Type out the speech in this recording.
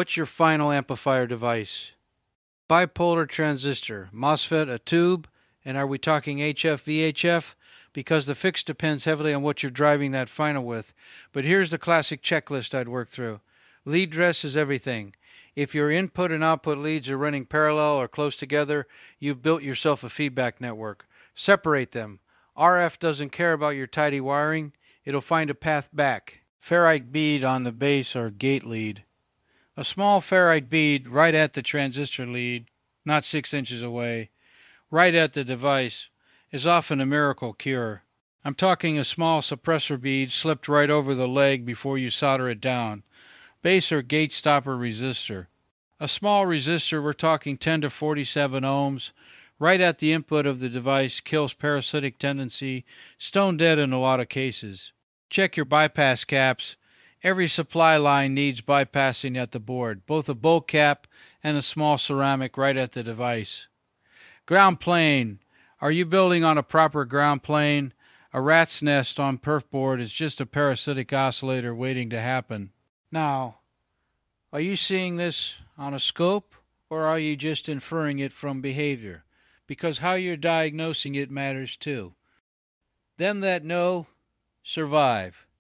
What's your final amplifier device? Bipolar transistor, MOSFET, a tube, and are we talking HF, VHF? Because the fix depends heavily on what you're driving that final with. But here's the classic checklist I'd work through. Lead dress is everything. If your input and output leads are running parallel or close together, you've built yourself a feedback network. Separate them. RF doesn't care about your tidy wiring. It'll find a path back. Ferrite bead on the base or gate lead. A small ferrite bead right at the transistor lead, not 6 inches away, right at the device, is often a miracle cure. I'm talking a small suppressor bead slipped right over the leg before you solder it down. Base or gate stopper resistor. A small resistor, we're talking 10 to 47 ohms, right at the input of the device, kills parasitic tendency, stone dead in a lot of cases. Check your bypass caps. Every supply line needs bypassing at the board, both a bolt cap and a small ceramic right at the device. Ground plane. Are you building on a proper ground plane? A rat's nest on perf board is just a parasitic oscillator waiting to happen. Now, are you seeing this on a scope, or are you just inferring it from behavior? Because how you're diagnosing it matters too. Them that know, survive.